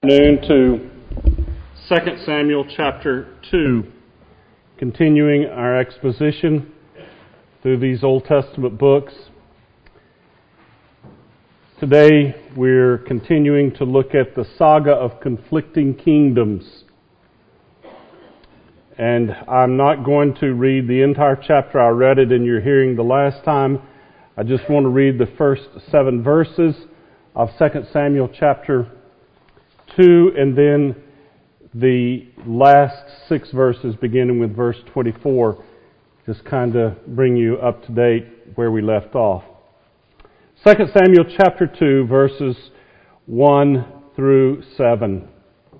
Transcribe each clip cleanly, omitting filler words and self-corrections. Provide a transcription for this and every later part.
Afternoon to 2 Samuel chapter 2, continuing our exposition through these Old Testament books. Today we're continuing to look at the saga of conflicting kingdoms. And I'm not going to read the entire chapter. I read it in your hearing the last time. I just want to read the first 7 verses of 2 Samuel chapter 2, and then the last 6 verses beginning with verse 24, just kind of bring you up to date where we left off. 2 Samuel chapter 2, verses 1 through 7.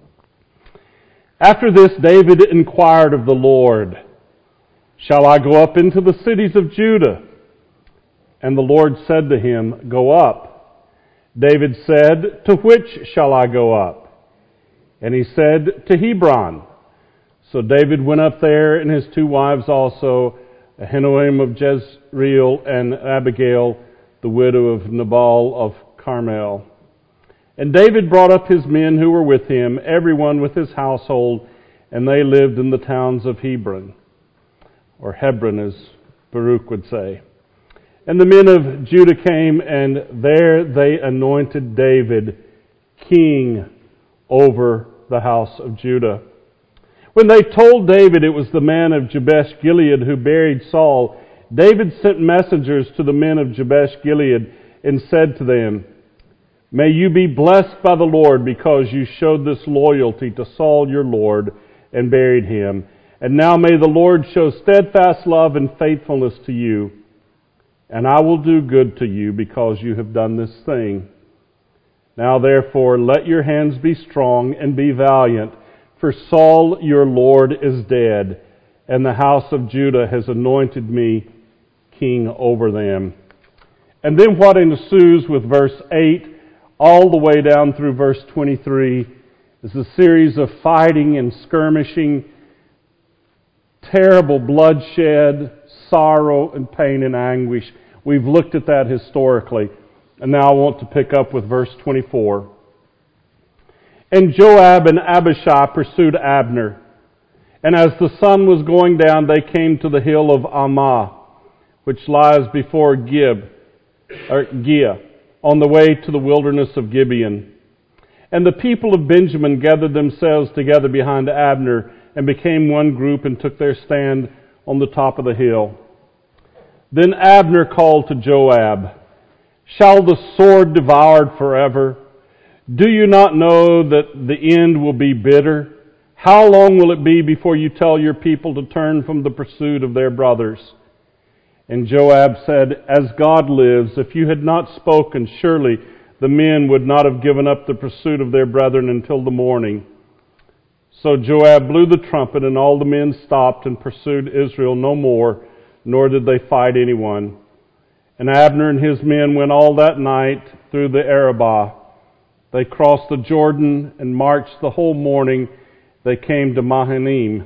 After this, David inquired of the Lord, "Shall I go up into the cities of Judah?" And the Lord said to him, "Go up." David said, "To which shall I go up?" And he said, "To Hebron." So David went up there, and his 2 wives also, Ahinoam of Jezreel and Abigail, the widow of Nabal of Carmel. And David brought up his men who were with him, everyone with his household, and they lived in the towns of Hebron, or Hebron as Baruch would say. And the men of Judah came, and there they anointed David king over the house of Judah. When they told David it was the man of Jabesh Gilead who buried Saul, David sent messengers to the men of Jabesh Gilead and said to them, "May you be blessed by the Lord because you showed this loyalty to Saul your Lord and buried him. And now may the Lord show steadfast love and faithfulness to you. And I will do good to you because you have done this thing. Now therefore let your hands be strong and be valiant, for Saul your Lord is dead, and the house of Judah has anointed me king over them." And then what ensues with verse 8 all the way down through verse 23 is a series of fighting and skirmishing, terrible bloodshed, sorrow and pain and anguish. We've looked at that historically. And now I want to pick up with verse 24. And Joab and Abishai pursued Abner. And as the sun was going down, they came to the hill of Ammah, which lies before Giah, on the way to the wilderness of Gibeon. And the people of Benjamin gathered themselves together behind Abner and became one group and took their stand on the top of the hill. Then Abner called to Joab, "Shall the sword devour forever? Do you not know that the end will be bitter? How long will it be before you tell your people to turn from the pursuit of their brothers?" And Joab said, "As God lives, if you had not spoken, surely the men would not have given up the pursuit of their brethren until the morning." So Joab blew the trumpet, and all the men stopped and pursued Israel no more, nor did they fight anyone. And Abner and his men went all that night through the Arabah. They crossed the Jordan and marched the whole morning. They came to Mahanaim.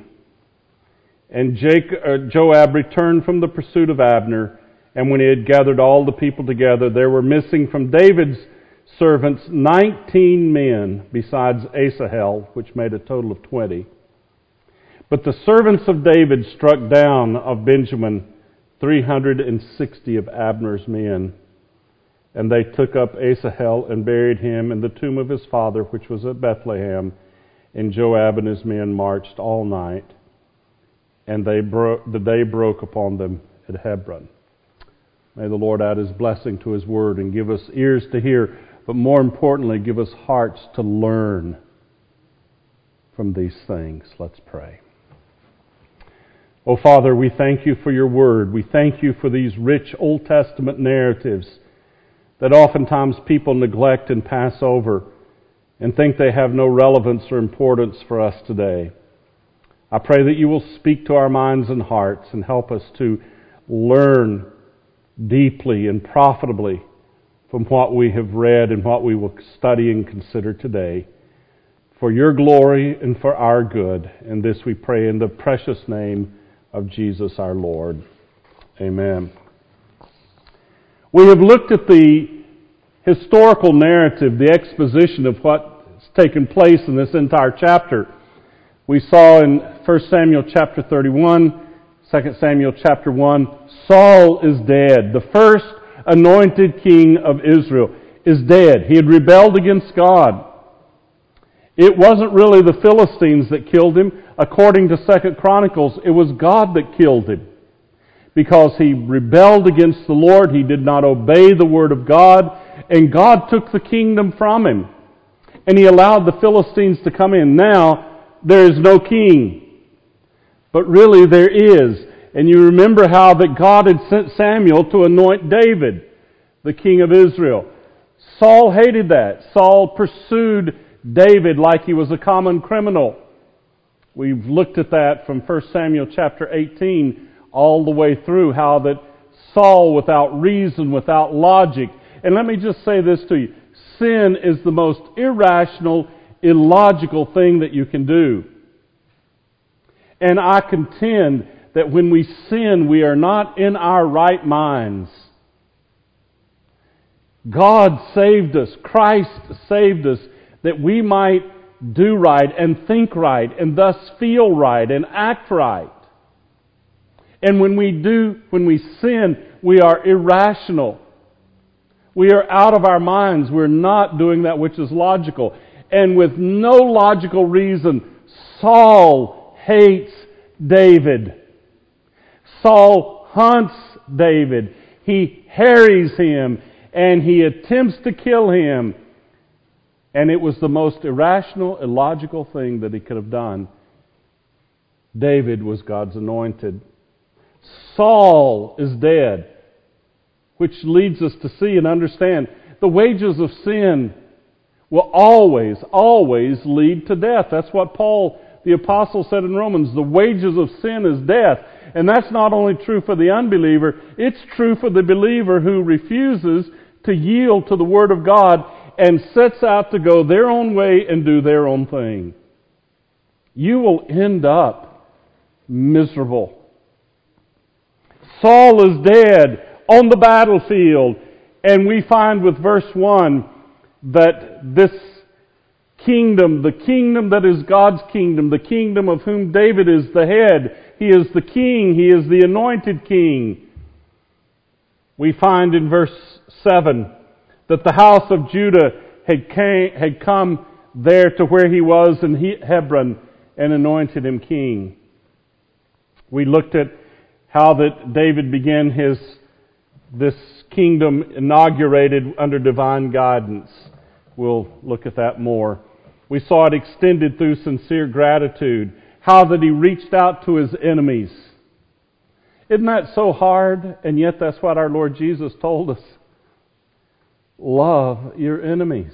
And Joab returned from the pursuit of Abner, and when he had gathered all the people together, there were missing from David's servants 19 men, besides Asahel, which made a total of 20. But the servants of David struck down of Benjamin 360 of Abner's men. And they took up Asahel and buried him in the tomb of his father, which was at Bethlehem. And Joab and his men marched all night. And the day broke upon them at Hebron. May the Lord add His blessing to His word and give us ears to hear, but more importantly, give us hearts to learn from these things. Let's pray. Oh, Father, we thank You for Your word. We thank You for these rich Old Testament narratives that oftentimes people neglect and pass over and think they have no relevance or importance for us today. I pray that You will speak to our minds and hearts and help us to learn deeply and profitably from what we have read and what we will study and consider today. For Your glory and for our good. And this we pray in the precious name of Jesus our Lord. Amen. We have looked at the historical narrative, the exposition of what taken place in this entire chapter. We saw in 1 Samuel chapter 31, 2 Samuel chapter 1, Saul is dead. The first anointed king of Israel is dead. He had rebelled against God. It wasn't really the Philistines that killed him. According to 2 Chronicles, it was God that killed him. Because he rebelled against the Lord, he did not obey the word of God, and God took the kingdom from him. And he allowed the Philistines to come in. Now, there is no king. But really there is. And you remember how that God had sent Samuel to anoint David, the king of Israel. Saul hated that. Saul pursued David like he was a common criminal. We've looked at that from 1 Samuel chapter 18 all the way through, how that Saul, without reason, without logic, and let me just say this to you, sin is the most irrational, illogical thing that you can do. And I contend that when we sin, we are not in our right minds. God saved us, Christ saved us, that we might do right and think right and thus feel right and act right. And when we sin, we are irrational. We are out of our minds. We're not doing that which is logical. And with no logical reason, Saul hates David. Saul hunts David. He harries him and he attempts to kill him. And it was the most irrational, illogical thing that he could have done. David was God's anointed. Saul is dead, which leads us to see and understand the wages of sin will always, always lead to death. That's what Paul, the apostle, said in Romans. The wages of sin is death. And that's not only true for the unbeliever, it's true for the believer who refuses to yield to the Word of God and sets out to go their own way and do their own thing. You will end up miserable. Saul is dead on the battlefield, and we find with verse 1 that this kingdom, the kingdom that is God's kingdom, the kingdom of whom David is the head, he is the king, he is the anointed king. We find in verse 7 that the house of Judah had come there to where he was in Hebron and anointed him king. We looked at how that David began this kingdom inaugurated under divine guidance. We'll look at that more. We saw it extended through sincere gratitude. How that he reached out to his enemies. Isn't that so hard? And yet that's what our Lord Jesus told us. Love your enemies.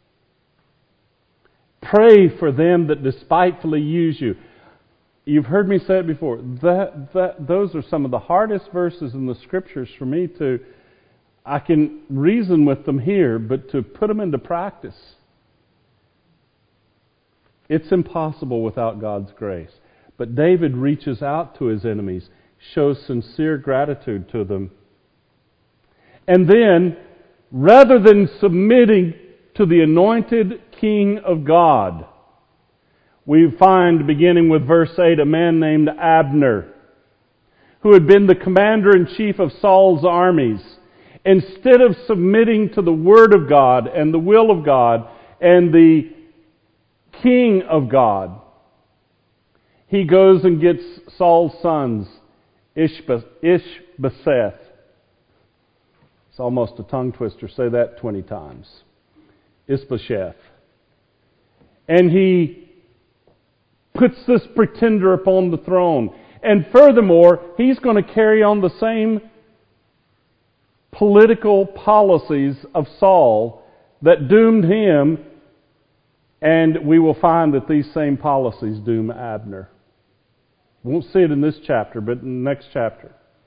Pray for them that despitefully use you. You've heard me say it before. Those are some of the hardest verses in the Scriptures for me to... I can reason with them here, but to put them into practice, it's impossible without God's grace. But David reaches out to his enemies, shows sincere gratitude to them. And then, rather than submitting to the anointed King of God, we find, beginning with verse 8, a man named Abner, who had been the commander-in-chief of Saul's armies. Instead of submitting to the Word of God and the will of God and the King of God, he goes and gets Saul's sons, Ishbosheth. It's almost a tongue twister. Say that 20 times. Ishbosheth. And he puts this pretender upon the throne. And furthermore, he's going to carry on the same political policies of Saul that doomed him, and we will find that these same policies doom Abner. We won't see it in this chapter, but in the next chapter.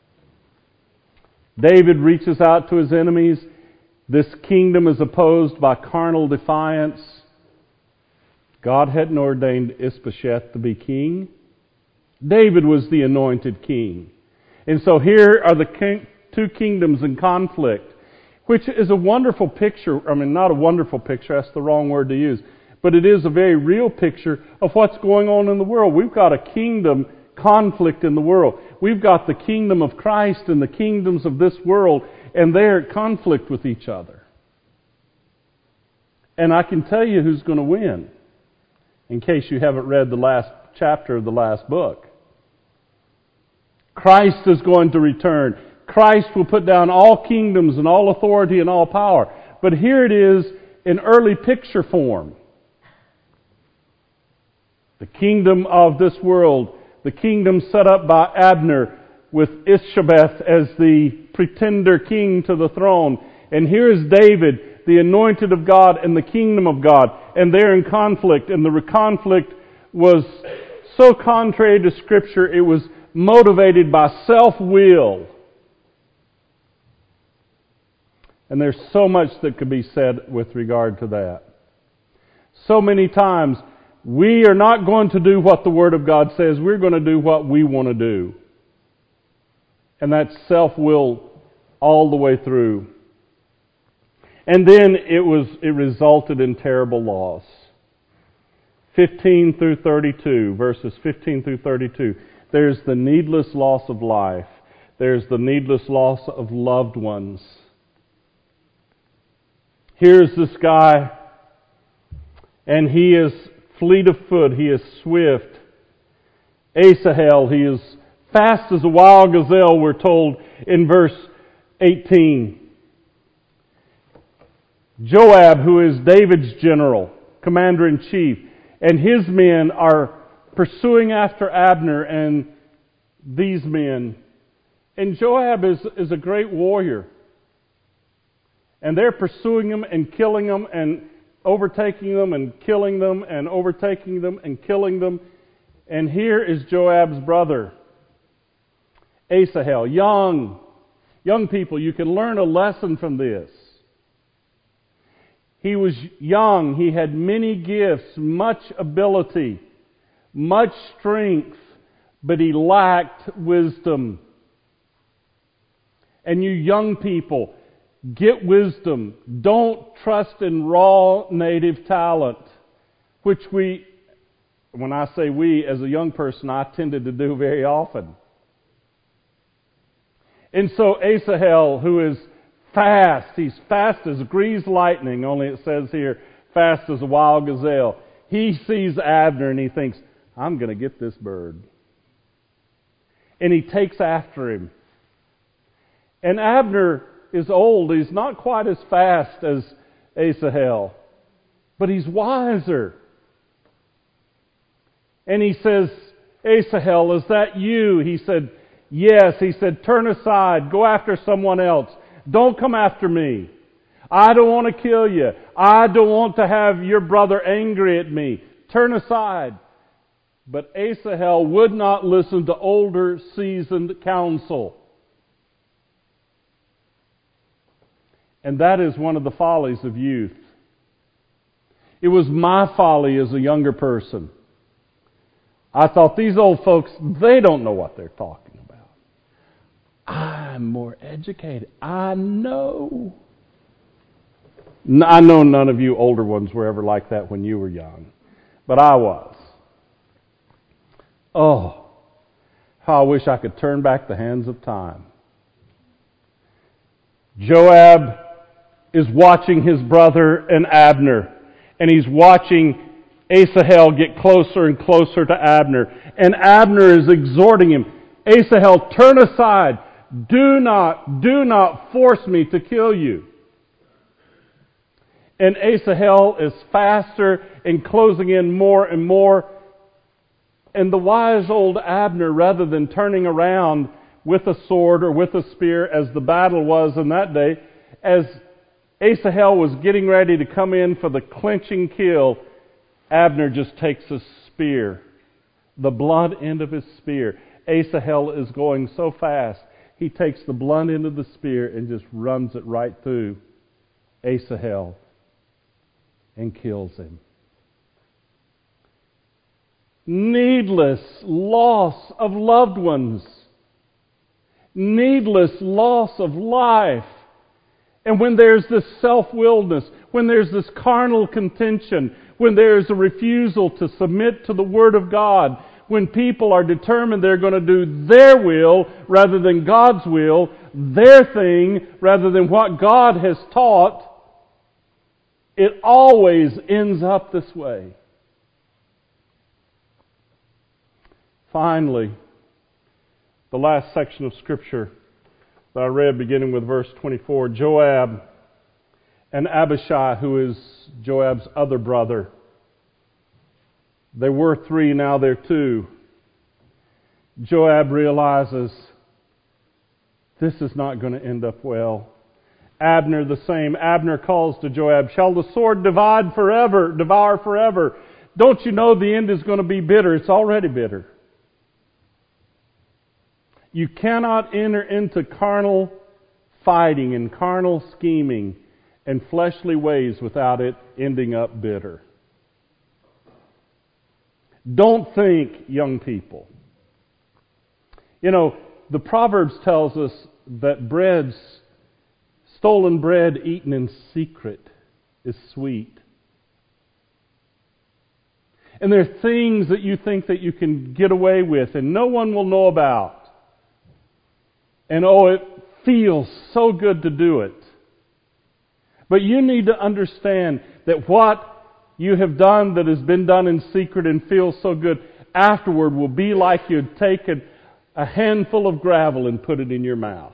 David reaches out to his enemies. This kingdom is opposed by carnal defiance. God hadn't ordained Ishbosheth to be king. David was the anointed king. And so here are the two kingdoms in conflict, which is a wonderful picture. I mean, not a wonderful picture, that's the wrong word to use. but it is a very real picture of what's going on in the world. We've got a kingdom conflict in the world. We've got the kingdom of Christ and the kingdoms of this world, and they're at conflict with each other. And I can tell you who's going to win, in case you haven't read the last chapter of the last book. Christ is going to return. Christ will put down all kingdoms and all authority and all power. But here it is in early picture form. The kingdom of this world, the kingdom set up by Abner with Ishbosheth as the pretender king to the throne. And here is David, the anointed of God and the kingdom of God. And they're in conflict. And the conflict was so contrary to Scripture, it was motivated by self-will. And there's so much that could be said with regard to that. So many times, we are not going to do what the Word of God says. We're going to do what we want to do. And that's self-will all the way through. And then it resulted in terrible loss. 15 through 32, verses 15 through 32. There's the needless loss of life. There's the needless loss of loved ones. Here's this guy, and he is fleet of foot. He is swift. Asahel, he is fast as a wild gazelle, we're told in verse 18. Joab, who is David's general, commander-in-chief, and his men are pursuing after Abner and these men. And Joab is a great warrior. And they're pursuing them and killing them and overtaking them and killing them and overtaking them and killing them. And here is Joab's brother, Asahel. Young people, you can learn a lesson from this. He was young. He had many gifts, much ability, much strength, but he lacked wisdom. And you young people, get wisdom. Don't trust in raw native talent, which when I say we, as a young person, I tended to do very often. And so Asahel, who is fast, he's fast as greased lightning, only it says here, fast as a wild gazelle. He sees Abner and he thinks, I'm going to get this bird. And he takes after him. And Abner is old. He's not quite as fast as Asahel, but he's wiser. And he says, Asahel, is that you? He said, yes. He said, turn aside. Go after someone else. Don't come after me. I don't want to kill you. I don't want to have your brother angry at me. Turn aside. But Asahel would not listen to older, seasoned counsel. And that is one of the follies of youth. It was my folly as a younger person. I thought, these old folks, they don't know what they're talking about. I'm more educated. I know. I know none of you older ones were ever like that when you were young. But I was. Oh, how I wish I could turn back the hands of time. Joab is watching his brother and Abner. And he's watching Asahel get closer and closer to Abner. And Abner is exhorting him, Asahel, turn aside. Do not force me to kill you. And Asahel is faster and closing in more and more. And the wise old Abner, rather than turning around with a sword or with a spear, as the battle was in that day, as Asahel was getting ready to come in for the clinching kill, Abner just takes a spear, the blunt end of his spear. Asahel is going so fast, he takes the blunt end of the spear and just runs it right through Asahel and kills him. Needless loss of loved ones. Needless loss of life. And when there's this self-willedness, when there's this carnal contention, when there is a refusal to submit to the Word of God, when people are determined they're going to do their will rather than God's will, their thing rather than what God has taught, it always ends up this way. Finally, the last section of Scripture that I read, beginning with verse 24, Joab and Abishai, who is Joab's other brother. There were 3, now there are 2. Joab realizes this is not going to end up well. Abner the same. Abner calls to Joab, "Shall the sword devour forever? Don't you know the end is going to be bitter? It's already bitter." You cannot enter into carnal fighting and carnal scheming and fleshly ways without it ending up bitter. Don't think, young people. You know, the Proverbs tells us that stolen bread eaten in secret is sweet. And there are things that you think that you can get away with and no one will know about. And it feels so good to do it. But you need to understand that what you have done that has been done in secret and feels so good afterward will be like you'd taken a handful of gravel and put it in your mouth.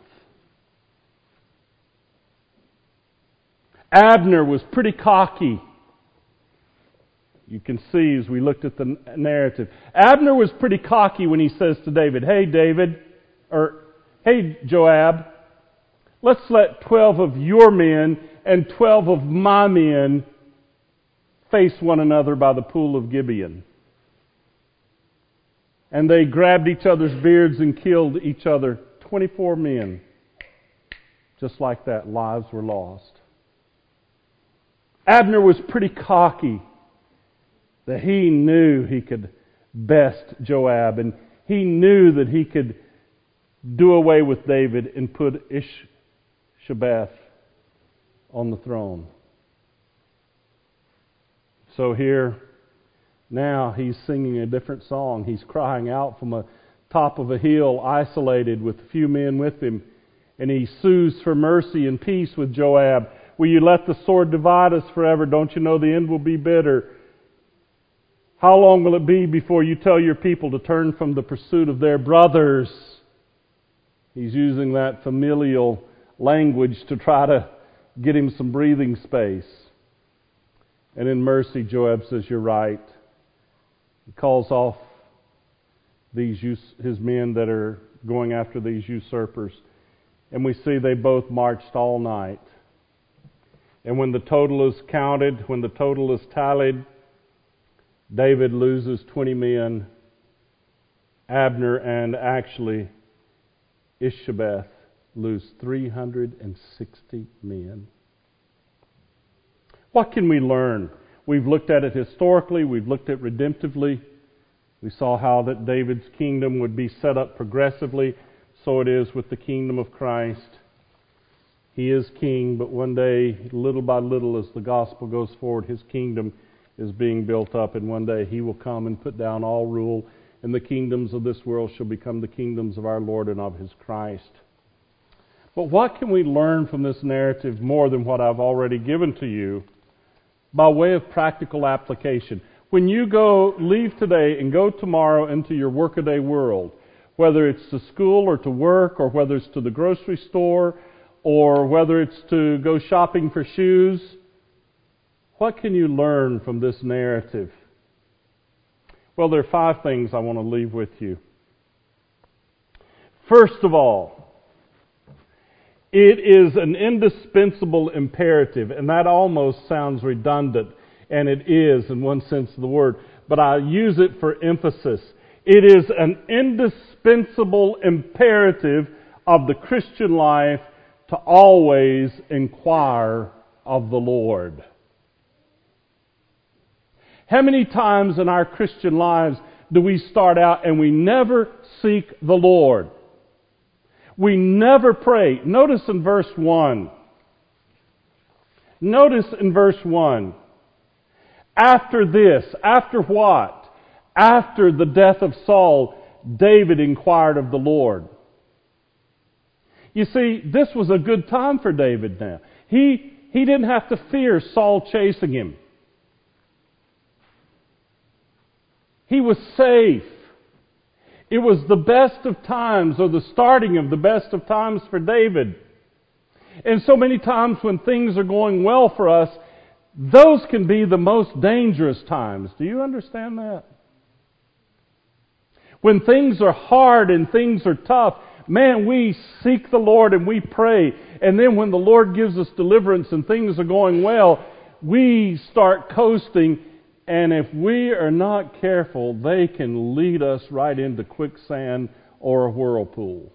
Abner was pretty cocky. You can see as we looked at the narrative. Abner was pretty cocky when he says to David, "Hey Joab, let's let 12 of your men and 12 of my men face one another by the pool of Gibeon." And they grabbed each other's beards and killed each other. 24 men. Just like that, lives were lost. Abner was pretty cocky that he knew he could best Joab, and he knew that he could do away with David and put Ishbosheth on the throne. So here, now he's singing a different song. He's crying out from the top of a hill, isolated with a few men with him, and he sues for mercy and peace with Joab. "Will you let the sword divide us forever? Don't you know the end will be bitter? How long will it be before you tell your people to turn from the pursuit of their brothers?" He's using that familial language to try to get him some breathing space. And in mercy, Joab says, "You're right." He calls off his men that are going after these usurpers. And we see they both marched all night. And when the total is counted, when the total is tallied, David loses 20 men. Abner and actually Ishbosheth lose 360 men. What can we learn? We've looked at it historically. We've looked at it redemptively. We saw how that David's kingdom would be set up progressively. So it is with the kingdom of Christ. He is king, but one day, little by little, as the gospel goes forward, his kingdom is being built up, and one day he will come and put down all rule, and the kingdoms of this world shall become the kingdoms of our Lord and of his Christ. But what can we learn from this narrative more than what I've already given to you by way of practical application? When you leave today and go tomorrow into your workaday world, whether it's to school or to work, or whether it's to the grocery store, or whether it's to go shopping for shoes, what can you learn from this narrative? Well, there are 5 things I want to leave with you. First of all, it is an indispensable imperative, and that almost sounds redundant, and it is in one sense of the word, but I use it for emphasis. It is an indispensable imperative of the Christian life to always inquire of the Lord. How many times in our Christian lives do we start out and we never seek the Lord? We never pray. Notice in verse 1. After this, after what? After the death of Saul, David inquired of the Lord. You see, this was a good time for David now. He didn't have to fear Saul chasing him. He was safe. It was the best of times, or the starting of the best of times for David. And so many times when things are going well for us, those can be the most dangerous times. Do you understand that? When things are hard and things are tough, man, we seek the Lord and we pray. And then when the Lord gives us deliverance and things are going well, we start coasting. And if we are not careful, they can lead us right into quicksand or a whirlpool.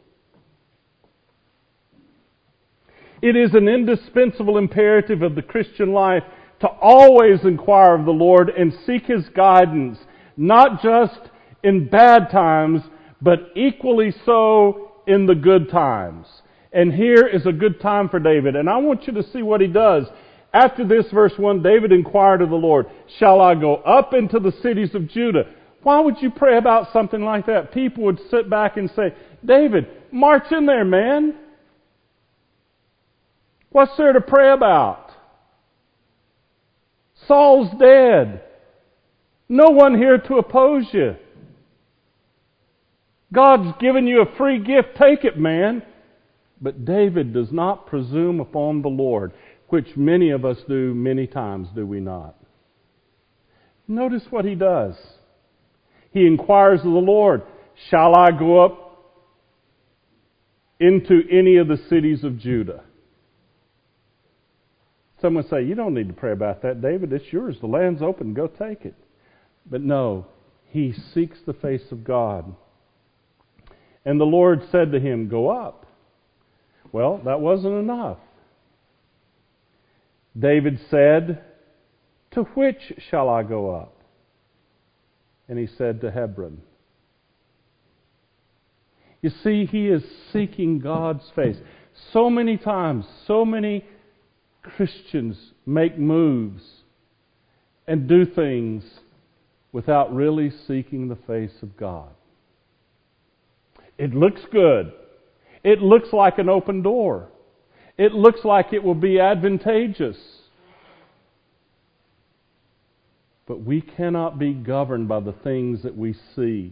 It is an indispensable imperative of the Christian life to always inquire of the Lord and seek His guidance, not just in bad times, but equally so in the good times. And here is a good time for David. And I want you to see what he does. After this, verse 1, David inquired of the Lord, "Shall I go up into the cities of Judah?" Why would you pray about something like that? People would sit back and say, "David, march in there, man. What's there to pray about? Saul's dead. No one here to oppose you. God's given you a free gift. Take it, man." But David does not presume upon the Lord, which many of us do many times, do we not? Notice what he does. He inquires of the Lord, "Shall I go up into any of the cities of Judah?" Someone say, "You don't need to pray about that, David. It's yours. The land's open. Go take it." But no, he seeks the face of God. And the Lord said to him, "Go up." Well, that wasn't enough. David said, "To which shall I go up?" And he said, "To Hebron." You see, he is seeking God's face. So many times, so many Christians make moves and do things without really seeking the face of God. It looks good. It looks like an open door. It looks like it will be advantageous. But we cannot be governed by the things that we see.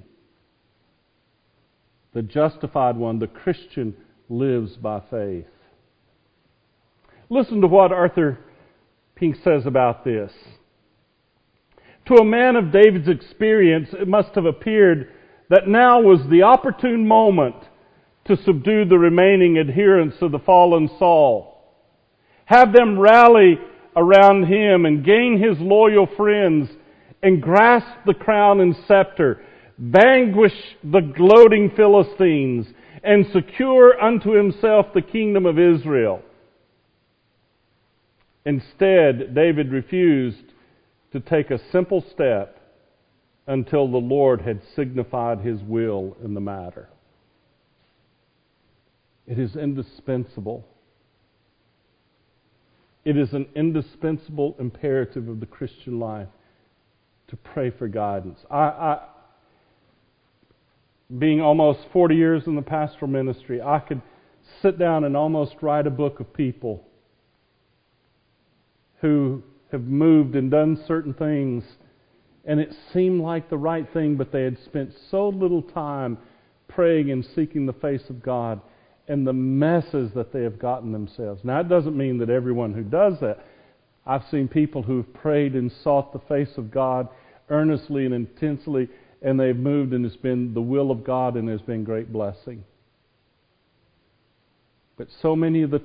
The justified one, the Christian, lives by faith. Listen to what Arthur Pink says about this. To a man of David's experience, it must have appeared that now was the opportune moment to subdue the remaining adherents of the fallen Saul. Have them rally around him and gain his loyal friends and grasp the crown and scepter, vanquish the gloating Philistines, and secure unto himself the kingdom of Israel. Instead, David refused to take a simple step until the Lord had signified His will in the matter. It is indispensable. It is an indispensable imperative of the Christian life to pray for guidance. Being almost 40 years in the pastoral ministry, I could sit down and almost write a book of people who have moved and done certain things, and it seemed like the right thing, but they had spent so little time praying and seeking the face of God, and the messes that they have gotten themselves. Now, it doesn't mean that everyone who does that. I've seen people who've prayed and sought the face of God earnestly and intensely, and they've moved, and it's been the will of God, and there's been great blessing. But so much of the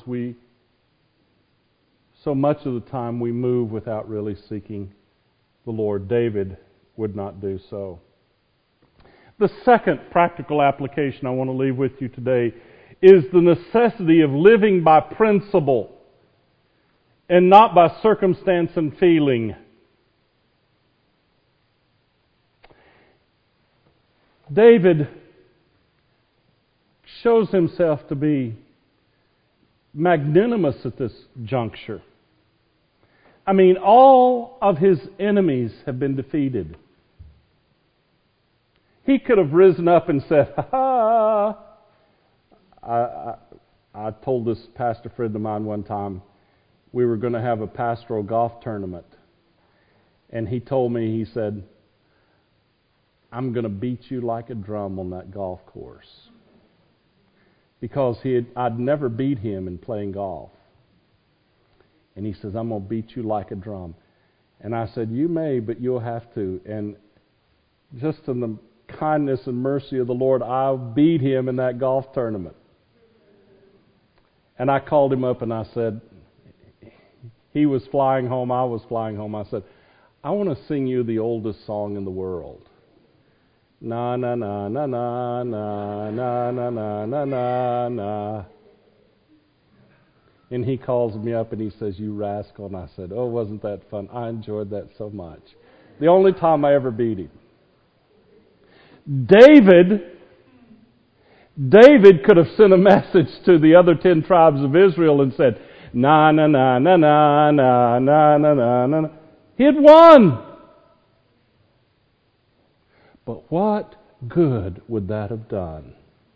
time we move without really seeking the Lord. David would not do so. The second practical application I want to leave with you today is the necessity of living by principle and not by circumstance and feeling. David shows himself to be magnanimous at this juncture. I mean, all of his enemies have been defeated. He could have risen up and said, ha ha. I told this pastor friend of mine one time, we were going to have a pastoral golf tournament. And he told me, he said, I'm going to beat you like a drum on that golf course. Because I'd never beat him in playing golf. And he says, I'm going to beat you like a drum. And I said, you may, but you'll have to. And just in the kindness and mercy of the Lord, I beat him in that golf tournament. And I called him up and I said, he was flying home, I was flying home. I said, I want to sing you the oldest song in the world. Na na na na na na na na na na na na. And he calls me up and he says, you rascal. And I said, oh, wasn't that fun? I enjoyed that so much. The only time I ever beat him. David could have sent a message to the other 10 tribes of Israel and said, na na na na na na na na na na. He had won. But what good would that have done?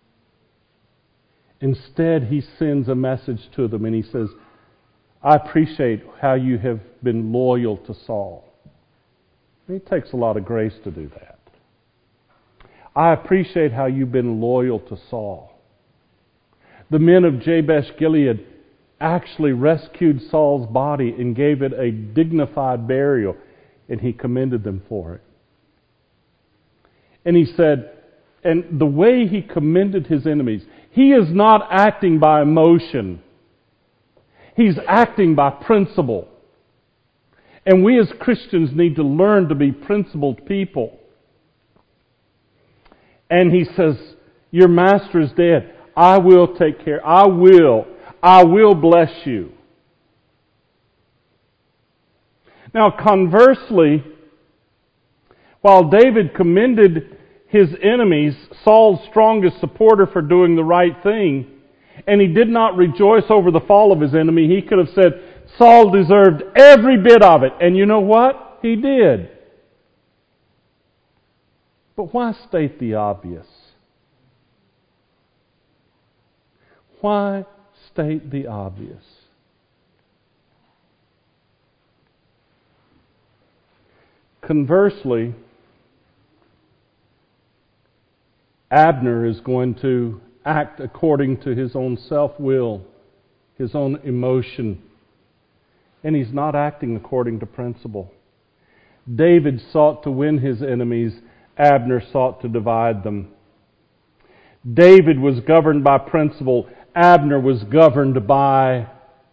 Instead, he sends a message to them and he says, I appreciate how you have been loyal to Saul. It takes a lot of grace to do that. I appreciate how you've been loyal to Saul. The men of Jabesh Gilead actually rescued Saul's body and gave it a dignified burial, and he commended them for it. And he said, and the way he commended his enemies, he is not acting by emotion. He's acting by principle. And we as Christians need to learn to be principled people. And he says, your master is dead. I will take care. I will bless you. Now conversely, while David commended his enemies, Saul's strongest supporter, for doing the right thing, and he did not rejoice over the fall of his enemy, he could have said, Saul deserved every bit of it. And you know what? He did. But why state the obvious? Why state the obvious? Conversely, Abner is going to act according to his own self-will, his own emotion, and he's not acting according to principle. David sought to win his enemies. Abner sought to divide them. David was governed by principle. Abner was governed by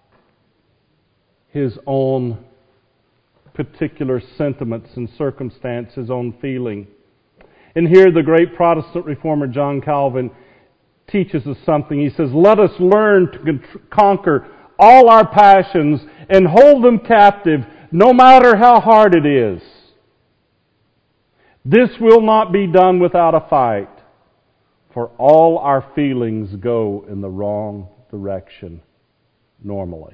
his own particular sentiments and circumstance, his own feeling. And here the great Protestant reformer John Calvin teaches us something. He says, let us learn to conquer all our passions and hold them captive, no matter how hard it is. This will not be done without a fight, for all our feelings go in the wrong direction normally.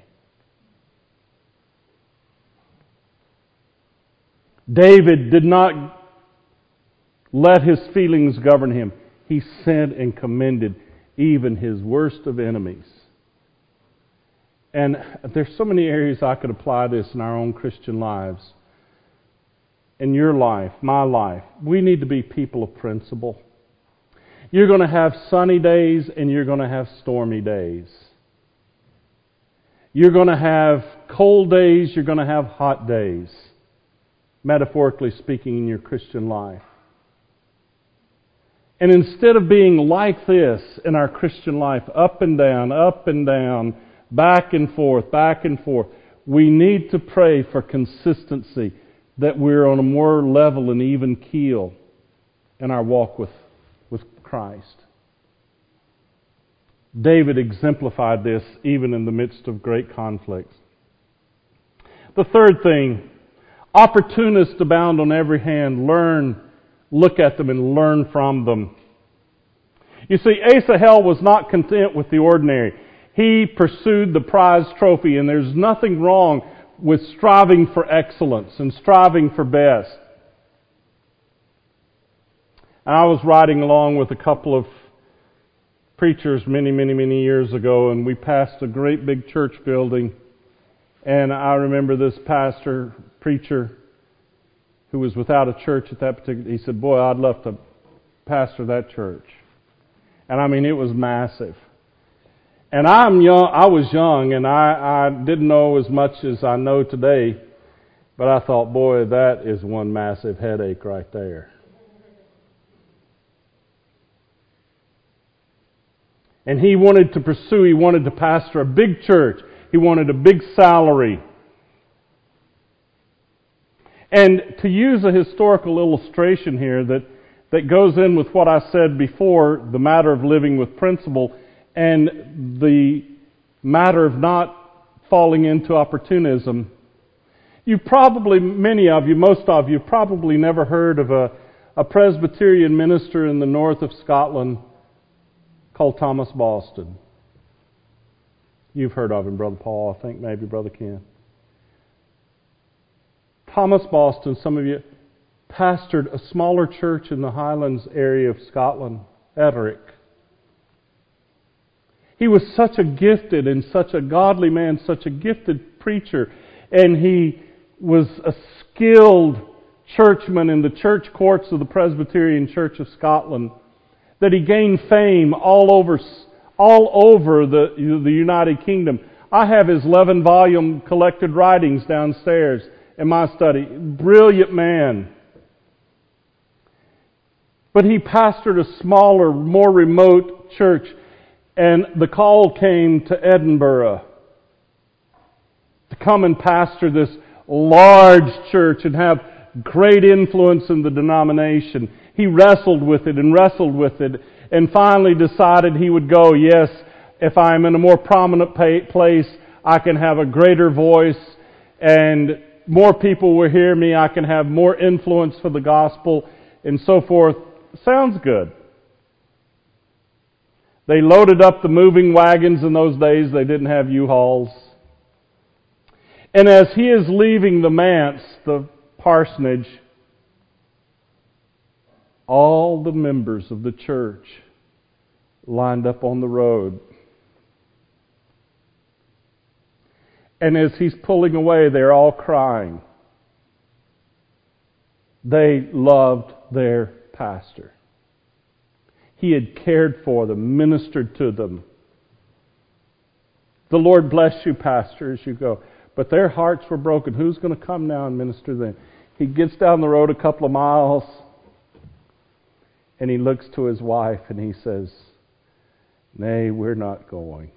David did not let his feelings govern him. He sent and commended even his worst of enemies. And there's so many areas I could apply this in our own Christian lives. In your life, my life, we need to be people of principle. You're going to have sunny days and you're going to have stormy days. You're going to have cold days, you're going to have hot days, metaphorically speaking, in your Christian life. And instead of being like this in our Christian life, up and down, back and forth, we need to pray for consistency, that we're on a more level and even keel in our walk with Christ. David exemplified this even in the midst of great conflicts. The third thing, opportunists abound on every hand. Look at them and learn from them. You see, Asahel was not content with the ordinary. He pursued the prize trophy, and there's nothing wrong with striving for excellence and striving for best. And I was riding along with a couple of preachers many years ago, and we passed a great big church building. And I remember this preacher, who was without a church at that particular, he said, "Boy, I'd love to pastor that church." And I mean, it was massive. And I was young, and I didn't know as much as I know today, but I thought, boy, that is one massive headache right there. And he wanted to pastor a big church. He wanted a big salary. And to use a historical illustration here that goes in with what I said before, the matter of living with principle and the matter of not falling into opportunism. Most of you probably never heard of a Presbyterian minister in the north of Scotland called Thomas Boston. You've heard of him, Brother Paul, I think, maybe Brother Ken. Thomas Boston, some of you, pastored a smaller church in the Highlands area of Scotland, Etterick. He was such a gifted and such a godly man, such a gifted preacher, and he was a skilled churchman in the church courts of the Presbyterian Church of Scotland, that he gained fame all over the United Kingdom. I have his 11-volume collected writings downstairs in my study. Brilliant man. But he pastored a smaller, more remote church, and the call came to Edinburgh to come and pastor this large church and have great influence in the denomination. He wrestled with it and finally decided he would go, yes, if I'm in a more prominent place, I can have a greater voice and more people will hear me, I can have more influence for the gospel and so forth. Sounds good. They loaded up the moving wagons in those days. They didn't have U-Hauls. And as he is leaving the manse, the parsonage, all the members of the church lined up on the road. And as he's pulling away, they're all crying. They loved their pastor. He had cared for them, ministered to them. The Lord bless you, pastor, as you go. But their hearts were broken. Who's going to come now and minister to them? He gets down the road a couple of miles, and he looks to his wife and he says, "Nay, we're not going."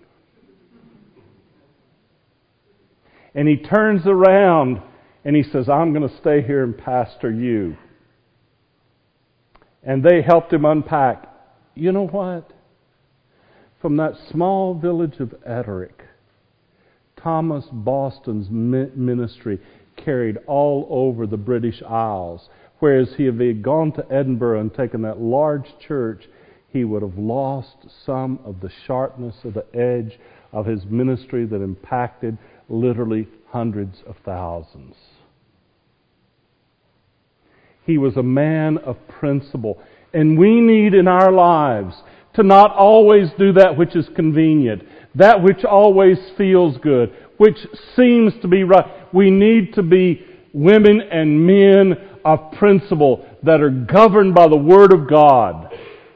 And he turns around and he says, "I'm going to stay here and pastor you." And they helped him unpack. You know what? From that small village of Etterick, Thomas Boston's ministry carried all over the British Isles. Whereas if he had gone to Edinburgh and taken that large church, he would have lost some of the sharpness of the edge of his ministry that impacted literally hundreds of thousands. He was a man of principle. And we need in our lives to not always do that which is convenient, that which always feels good, which seems to be right. We need to be women and men of principle that are governed by the Word of God.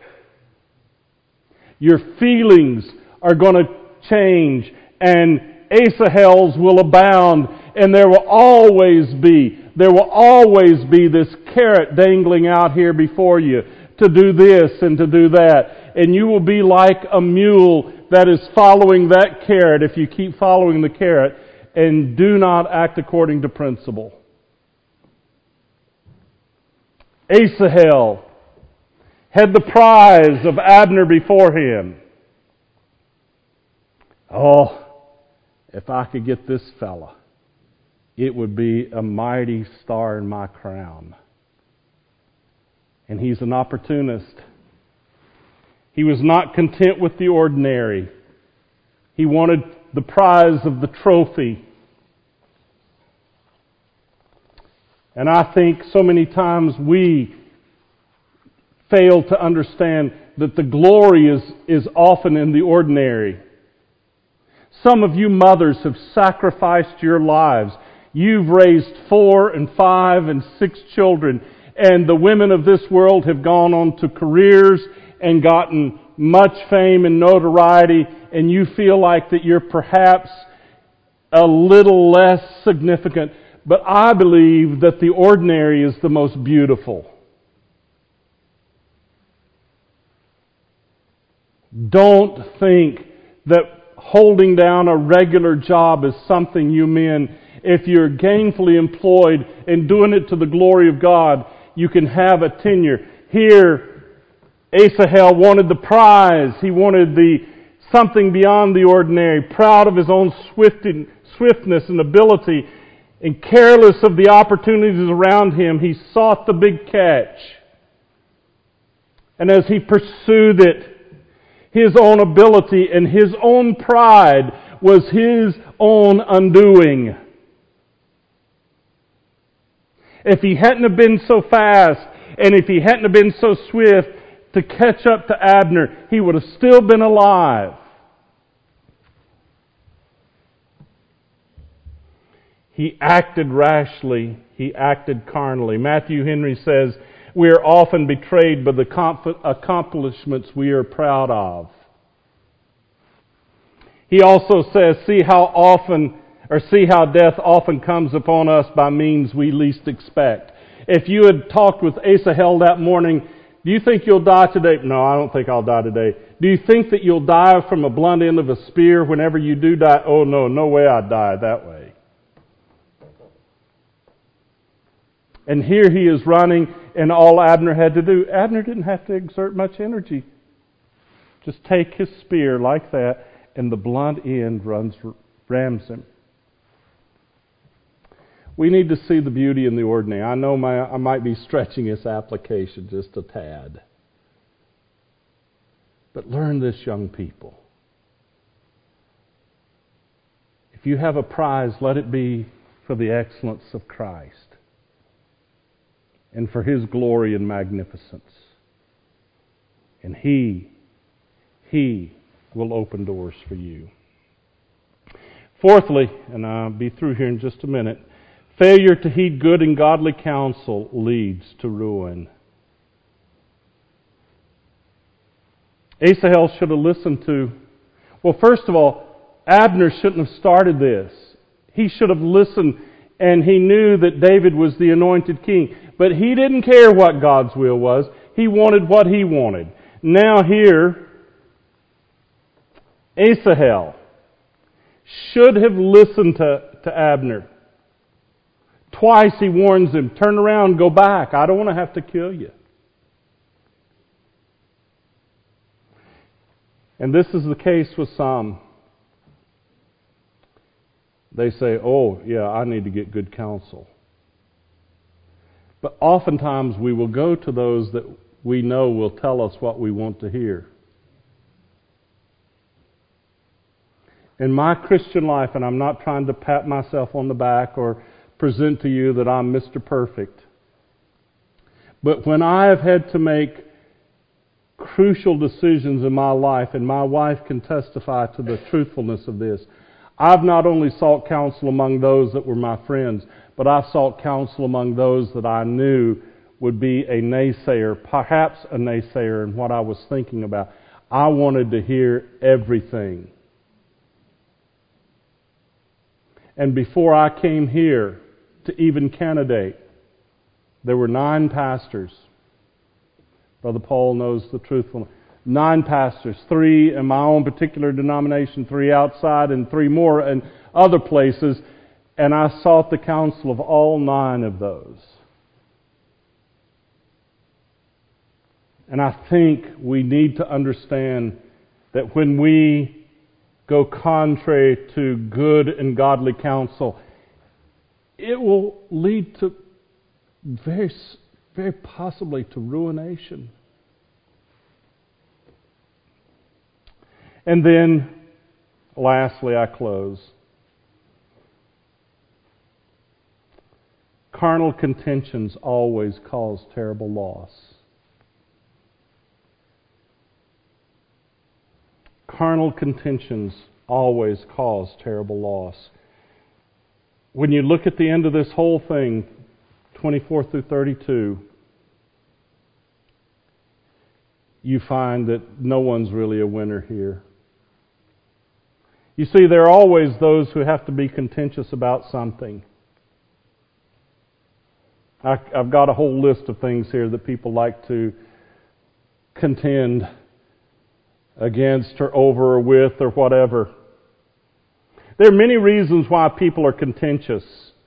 Your feelings are going to change, and Asahels will abound, and there will always be this carrot dangling out here before you to do this and to do that. And you will be like a mule that is following that carrot if you keep following the carrot and do not act according to principle. Asahel had the prize of Abner before him. Oh, if I could get this fella, it would be a mighty star in my crown. And he's an opportunist. He was not content with the ordinary. He wanted the prize of the trophy. And I think so many times we fail to understand that the glory is often in the ordinary. Some of you mothers have sacrificed your lives. You've raised 4 and 5 and 6 children, and the women of this world have gone on to careers and gotten much fame and notoriety, and you feel like that you're perhaps a little less significant. But I believe that the ordinary is the most beautiful. Don't think that holding down a regular job is something you men, if you're gainfully employed and doing it to the glory of God, you can have a tenure. Here, Asahel wanted the prize. He wanted something beyond the ordinary, proud of his own swiftness and ability, and careless of the opportunities around him. He sought the big catch. And as he pursued it, his own ability and his own pride was his own undoing. If he hadn't have been so fast, and if he hadn't have been so swift to catch up to Abner, he would have still been alive. He acted rashly. He acted carnally. Matthew Henry says, we are often betrayed by the accomplishments we are proud of. He also says, see how death often comes upon us by means we least expect. If you had talked with Asahel that morning, do you think you'll die today? No, I don't think I'll die today. Do you think that you'll die from a blunt end of a spear whenever you do die? Oh no way I'd die that way. And here he is running, and all Abner had to do, Abner didn't have to exert much energy. Just take his spear like that, and the blunt end rams him. We need to see the beauty in the ordinary. I know I might be stretching this application just a tad. But learn this, young people. If you have a prize, let it be for the excellence of Christ and for His glory and magnificence. And He will open doors for you. Fourthly, and I'll be through here in just a minute, failure to heed good and godly counsel leads to ruin. Asahel should have listened to, well, first of all, Abner shouldn't have started this. He should have listened, and he knew that David was the anointed king. But he didn't care what God's will was. He wanted what he wanted. Now here, Asahel should have listened to Abner. Twice he warns him, turn around, go back. I don't want to have to kill you. And this is the case with some. They say, oh, yeah, I need to get good counsel. But oftentimes we will go to those that we know will tell us what we want to hear. In my Christian life, and I'm not trying to pat myself on the back or present to you that I'm Mr. Perfect, but when I have had to make crucial decisions in my life, and my wife can testify to the truthfulness of this, I've not only sought counsel among those that were my friends, but I've sought counsel among those that I knew would be a naysayer, perhaps a naysayer in what I was thinking about. I wanted to hear everything. And before I came here to even candidate, there were 9 pastors. Brother Paul knows the truthfulness. 9 pastors, 3 in my own particular denomination, 3 outside, and 3 more in other places. And I sought the counsel of all 9 of those. And I think we need to understand that when we go contrary to good and godly counsel, it will lead to very, very possibly to ruination. And then, lastly, I close. Carnal contentions always cause terrible loss. Carnal contentions always cause terrible loss. When you look at the end of this whole thing, 24 through 32, you find that no one's really a winner here. You see, there are always those who have to be contentious about something. I've got a whole list of things here that people like to contend against or over or with or whatever. There are many reasons why people are contentious.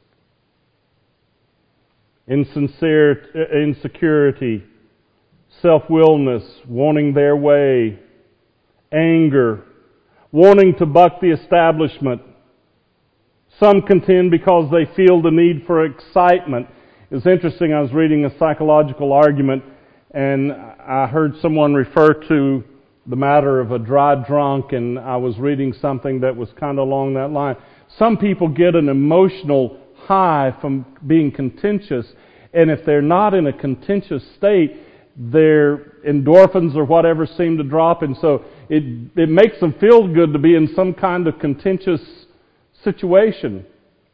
Insecurity, self-willingness, wanting their way, anger, wanting to buck the establishment. Some contend because they feel the need for excitement. It's interesting, I was reading a psychological argument and I heard someone refer to the matter of a dry drunk, and I was reading something that was kind of along that line. Some people get an emotional high from being contentious, and if they're not in a contentious state, their endorphins or whatever seem to drop, and so it makes them feel good to be in some kind of contentious situation.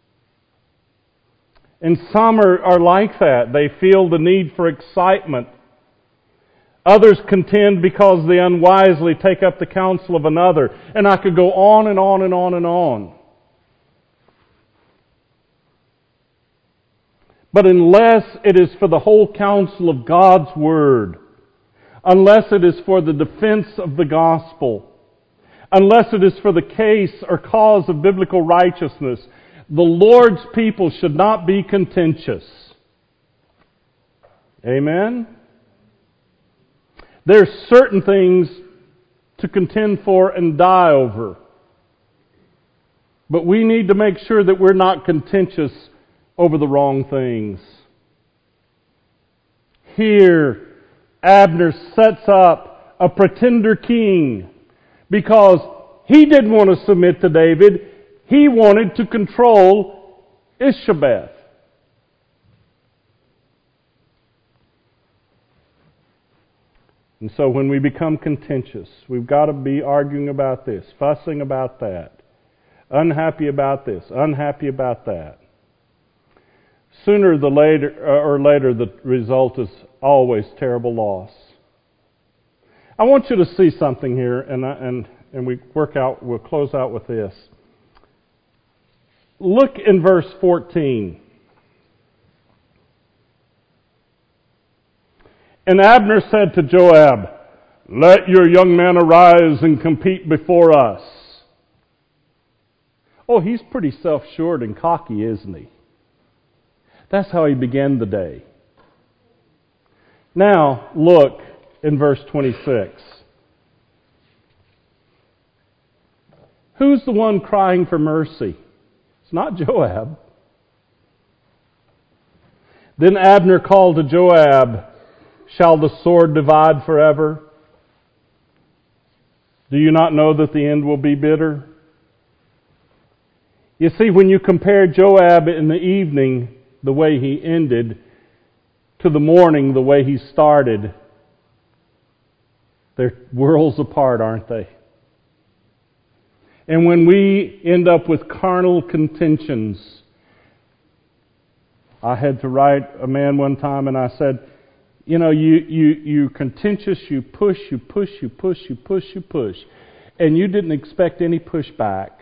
And some are like that. They feel the need for excitement. Others contend because they unwisely take up the counsel of another. And I could go on and on and on and on. But unless it is for the whole counsel of God's Word, unless it is for the defense of the gospel, unless it is for the case or cause of biblical righteousness, the Lord's people should not be contentious. Amen? There are certain things to contend for and die over. But we need to make sure that we're not contentious over the wrong things. Here, Abner sets up a pretender king because he didn't want to submit to David. He wanted to control Ishabeth. And so when we become contentious, we've got to be arguing about this, fussing about that, unhappy about this, unhappy about that. Sooner or later, the result is always terrible loss. I want you to see something here, and we'll close out with this. Look in verse 14. And Abner said to Joab, "Let your young man arise and compete before us." Oh, he's pretty self-assured and cocky, isn't he? That's how he began the day. Now, look in verse 26. Who's the one crying for mercy? It's not Joab. Then Abner called to Joab, "Shall the sword divide forever? Do you not know that the end will be bitter?" You see, when you compare Joab in the evening, the way he ended, to the morning, the way he started, they're worlds apart, aren't they? And when we end up with carnal contentions, I had to write a man one time and I said, you know, you contentious, you push, and you didn't expect any pushback.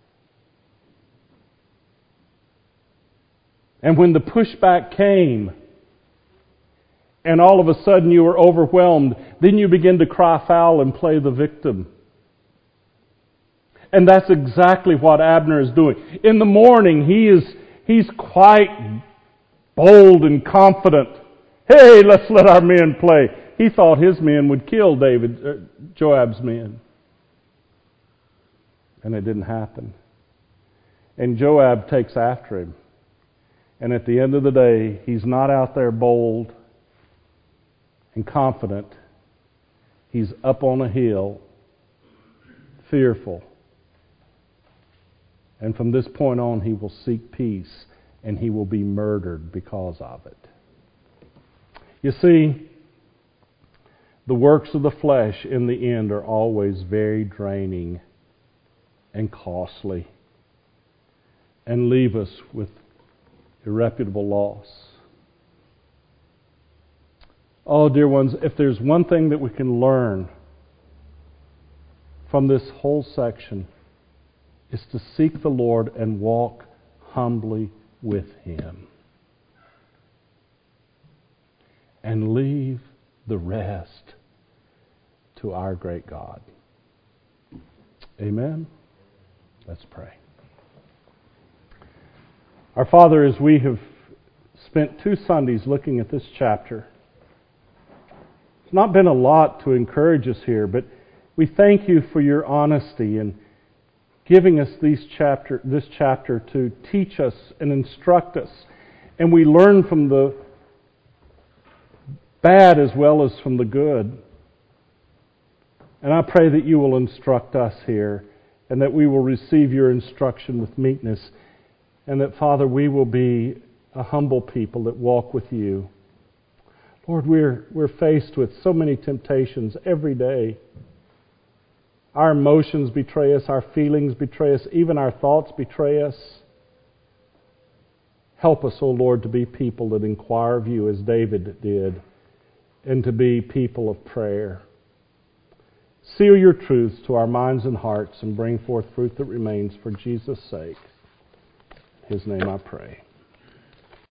And when the pushback came, and all of a sudden you were overwhelmed, then you begin to cry foul and play the victim. And that's exactly what Abner is doing. In the morning, he's quite bold and confident. Hey, let's let our men play. He thought his men would kill Joab's men. And it didn't happen. And Joab takes after him. And at the end of the day, he's not out there bold and confident. He's up on a hill, fearful. And from this point on, he will seek peace and he will be murdered because of it. You see, the works of the flesh in the end are always very draining and costly and leave us with irreparable loss. Oh, dear ones, if there's one thing that we can learn from this whole section, is to seek the Lord and walk humbly with Him. And leave the rest to our great God. Amen? Let's pray. Our Father, as we have spent 2 Sundays looking at this chapter, it's not been a lot to encourage us here, but we thank you for your honesty in giving us this chapter to teach us and instruct us. And we learn from the bad as well as from the good. And I pray that you will instruct us here, and that we will receive your instruction with meekness, and that, Father, we will be a humble people that walk with you. Lord, we're faced with so many temptations every day. Our emotions betray us, our feelings betray us, even our thoughts betray us. Help us, O Lord, to be people that inquire of you as David did, and to be people of prayer. Seal your truths to our minds and hearts and bring forth fruit that remains for Jesus' sake. In His name I pray.